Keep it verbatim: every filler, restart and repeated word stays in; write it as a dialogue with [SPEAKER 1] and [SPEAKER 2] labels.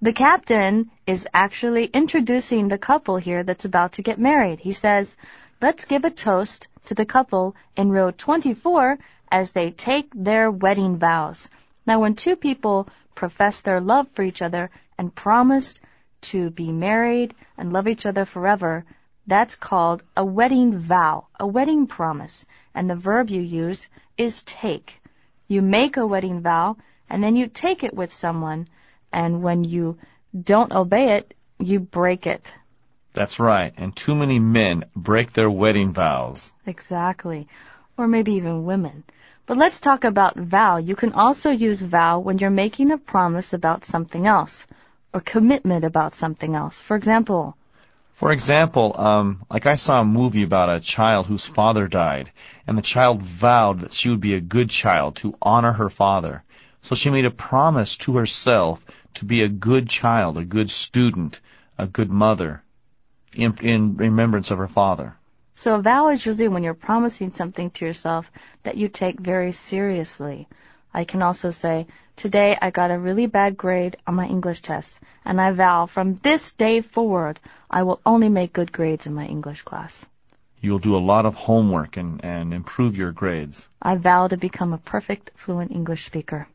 [SPEAKER 1] The captain is actually introducing the couple here that's about to get married. He says, let's give a toast to the couple in row twenty-four as they take their wedding vows. Now, when two people profess their love for each other and promised to be married and love each other forever, that's called a wedding vow, a wedding promise. And the verb you use is take. You make a wedding vow, and then you take it with someone. And when you don't obey it, you break it.
[SPEAKER 2] That's right. And too many men break their wedding vows.
[SPEAKER 1] Exactly. Or maybe even women. But let's talk about vow. You can also use vow when you're making a promise about something else, or commitment about something else. For example...
[SPEAKER 2] For example, um, like I saw a movie about a child whose father died, and the child vowed that she would be a good child to honor her father. So she made a promise to herself to be a good child, a good student, a good mother, in, in remembrance of her father.
[SPEAKER 1] So a vow is usually when you're promising something to yourself that you take very seriously. I can also say, today I got a really bad grade on my English test, and I vow from this day forward I will only make good grades in my English class.
[SPEAKER 2] You'll do a lot of homework and, and improve your grades.
[SPEAKER 1] I vow to become a perfect, fluent English speaker.